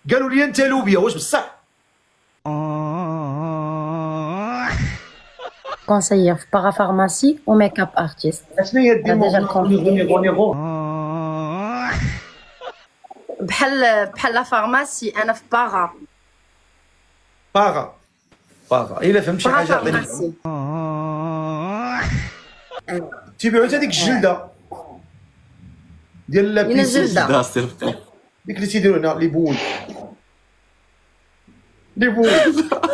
قالوا لي انت لوبيا، واش بصح؟ conseillère في parapharmacie و ميك اب ارتيست. شنو هي ديجا الديمو الكومبلي غوني بحال لا فارماسي انا في باغا الا فهمت شي حاجه عطيني. فارماسي. تيبيعوا حتى ديك الجلده ديال من بيسي، الجلده سير بقى ديك اللي تيديروا هنا لي بول